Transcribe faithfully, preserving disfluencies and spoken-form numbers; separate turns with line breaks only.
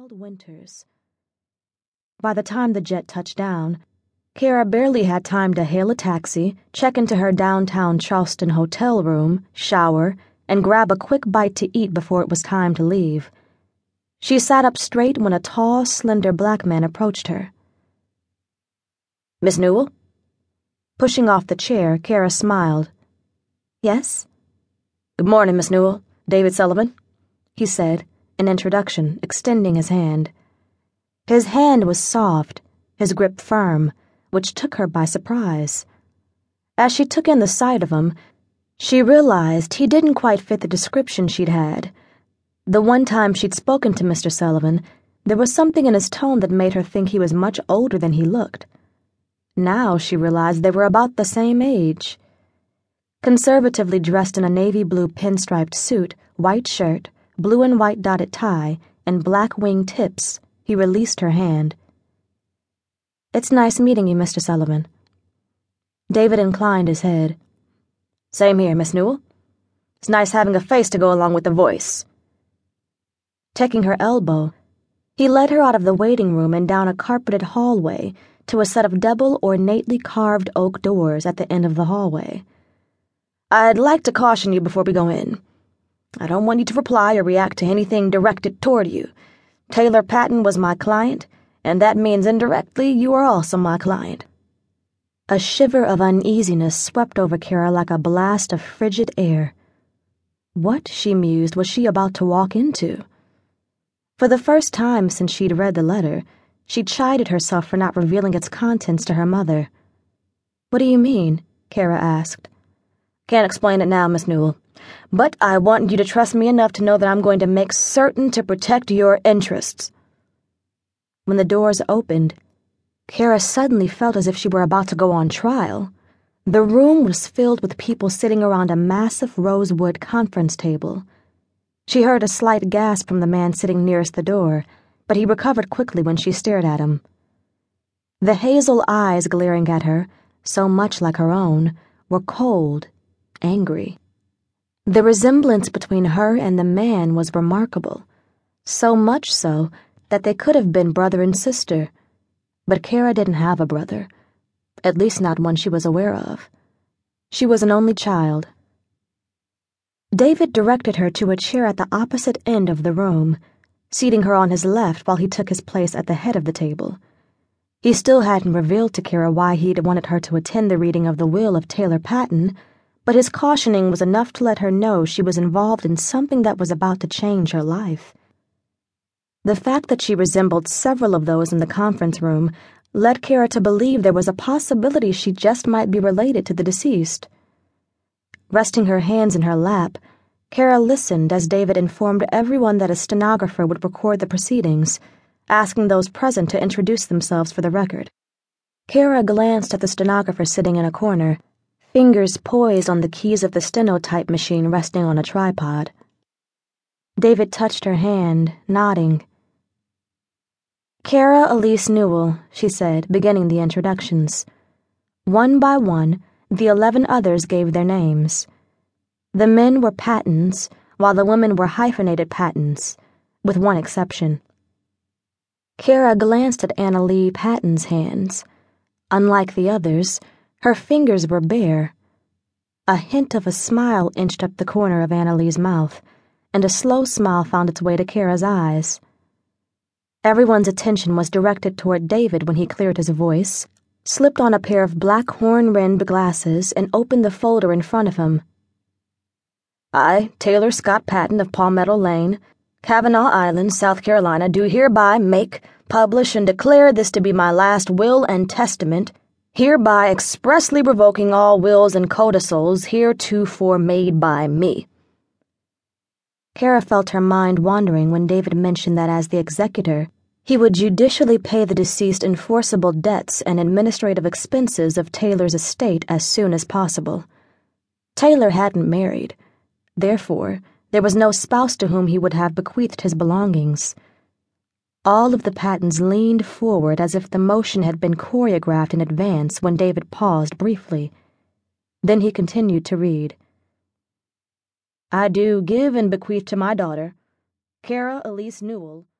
Wild Winters. By the time the jet touched down, Kara barely had time to hail a taxi, check into her downtown Charleston hotel room, shower, and grab a quick bite to eat before it was time to leave. She sat up straight when a tall, slender black man approached her. "Miss Newell?" Pushing off the chair, Kara smiled.
"Yes?"
"Good morning, Miss Newell. David Sullivan," he said, in introduction, extending his hand. His hand was soft, his grip firm, which took her by surprise. As she took in the sight of him, she realized he didn't quite fit the description she'd had. The one time she'd spoken to Mister Sullivan, there was something in his tone that made her think he was much older than he looked. Now she realized they were about the same age. Conservatively dressed in a navy blue pinstriped suit, white shirt, blue and white dotted tie, and black wing tips, he released her hand. "It's nice meeting you, Mister Sullivan." David inclined his head. "Same here, Miss Newell. It's nice having a face to go along with the voice." Taking her elbow, he led her out of the waiting room and down a carpeted hallway to a set of double ornately carved oak doors at the end of the hallway. "I'd like to caution you before we go in. I don't want you to reply or react to anything directed toward you. Taylor Patton was my client, and that means indirectly you are also my client." A shiver of uneasiness swept over Kara like a blast of frigid air. What, she mused, was she about to walk into? For the first time since she'd read the letter, she chided herself for not revealing its contents to her mother. "What do you mean?" Kara asked. "Can't explain it now, Miss Newell, but I want you to trust me enough to know that I'm going to make certain to protect your interests." When the doors opened, Kara suddenly felt as if she were about to go on trial. The room was filled with people sitting around a massive rosewood conference table. She heard a slight gasp from the man sitting nearest the door, but he recovered quickly when she stared at him. The hazel eyes glaring at her, so much like her own, were cold, angry. The resemblance between her and the man was remarkable, so much so that they could have been brother and sister. But Kara didn't have a brother, at least not one she was aware of. She was an only child. David directed her to a chair at the opposite end of the room, seating her on his left while he took his place at the head of the table. He still hadn't revealed to Kara why he'd wanted her to attend the reading of the will of Taylor Patton, but his cautioning was enough to let her know she was involved in something that was about to change her life. The fact that she resembled several of those in the conference room led Kara to believe there was a possibility she just might be related to the deceased. Resting her hands in her lap, Kara listened as David informed everyone that a stenographer would record the proceedings, asking those present to introduce themselves for the record. Kara glanced at the stenographer sitting in a corner, fingers poised on the keys of the stenotype machine resting on a tripod. David touched her hand, nodding. "Kara Elise Newell," she said, beginning the introductions. One by one, the eleven others gave their names. The men were Pattons, while the women were hyphenated Pattons, with one exception. Kara glanced at Annalee Patton's hands. Unlike the others, her fingers were bare. A hint of a smile inched up the corner of Annalee's mouth, and a slow smile found its way to Kara's eyes. Everyone's attention was directed toward David when he cleared his voice, slipped on a pair of black horn-rimmed glasses, and opened the folder in front of him. "I, Taylor Scott Patton of Palmetto Lane, Kavanaugh Island, South Carolina, do hereby make, publish, and declare this to be my last will and testament, hereby expressly revoking all wills and codicils heretofore made by me." Kara felt her mind wandering when David mentioned that as the executor, he would judicially pay the deceased enforceable debts and administrative expenses of Taylor's estate as soon as possible. Taylor hadn't married. Therefore, there was no spouse to whom he would have bequeathed his belongings. All of the Pattons leaned forward as if the motion had been choreographed in advance when David paused briefly. Then he continued to read. "I do give and bequeath to my daughter, Kara Elise Newell,